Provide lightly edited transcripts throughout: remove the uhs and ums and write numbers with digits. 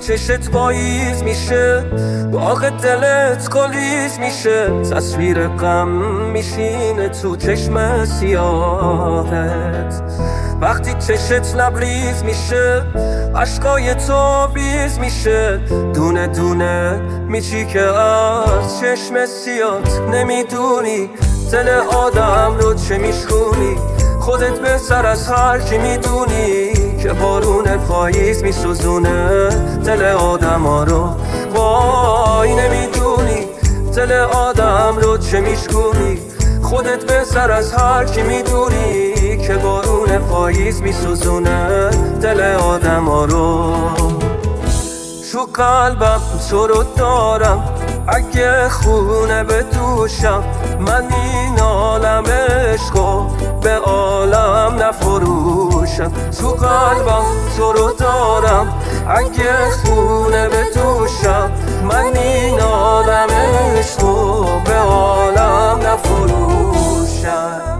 چشت پاییز میشه، باغ دلت گلیز میشه، تصویر غم میشینه تو چشم سیاهت. وقتی چشت لبریز میشه، عشقای تو بیز میشه، دونه دونه میچی که از چشم سیات. نمیدونی دل آدم رو چه میشکونی، خودت بهتر از هر کی میدونی که بارون پاییز میسوزونه دل آدم ها رو. وای نمیدونی دل آدم رو چه میشکونی، خودت بهتر از هر کی میدونی که بارون پاییز میسوزونه دل آدم ها رو. تو قلبم تو رو دارم، اگه خونه به دوشم، من این عالم عشقو به عالم نفروشم. تو قلبم تو رو دارم، اگه خونه به دوشم، من این عالم عشقو به عالم نفروشم.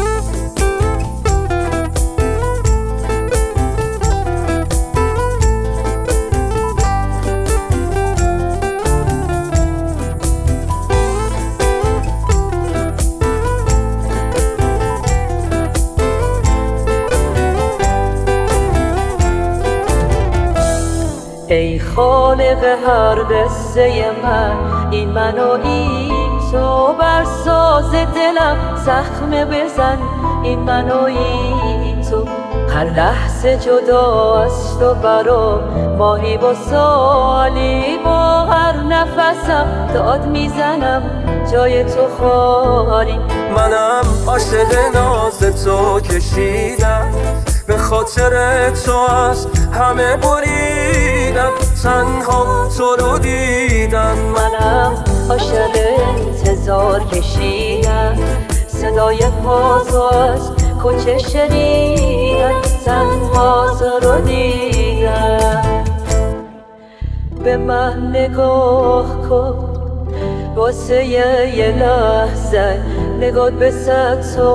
ای خالق هر قصه من، این من و این تو، بر ساز دلم زخم بزن، این من و این تو. هر لحظه جدا از تو برام ماهی با سالی، با هر نفسم داد میزنم جای تو خالی. منم عاشق ناز تو کشیدم، به خاطر تو از همه بریدم، تنها تو رو دیدم. منم عاشق انتظار کشیدم، صدای پاتو از کوچه شنیدم، تنها تو رو دیدم. به من نگاه کن واسه یه لحظه، نگات به تو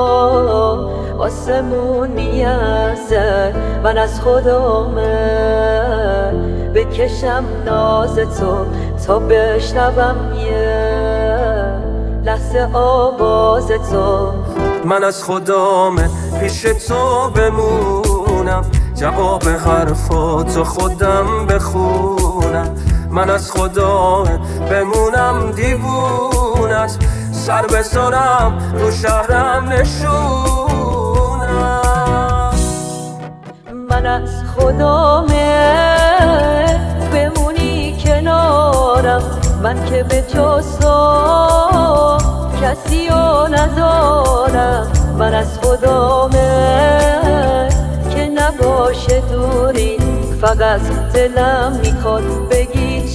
آسمون میارزه. من از خودمه بکشم ناز تو تا بشنوم یه لحظه آواز تو. من از خدامه پیش تو بمونم، جواب حرفاتو خودم بخونم. من از خدامه بمونم دیوونت، سر بذارم رو شهرم نشونم. من از خدامه بمونی کنارم، من که به جز تو کسی رو ندارم. من از خدامه که نباشه دوری، فقط دلم میخواد بگی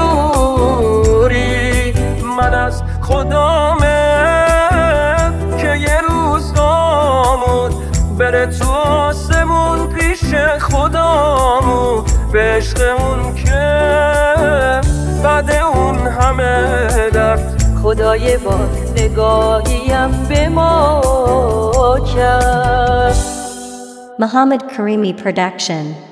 چجوری. من از خدامه که یه روز قامون بره تو آسمون پیش خدامون، به عشقمون که بعد اون همه درد خدای با نگاهیم به ما کرد. Muhammad Karimi Production.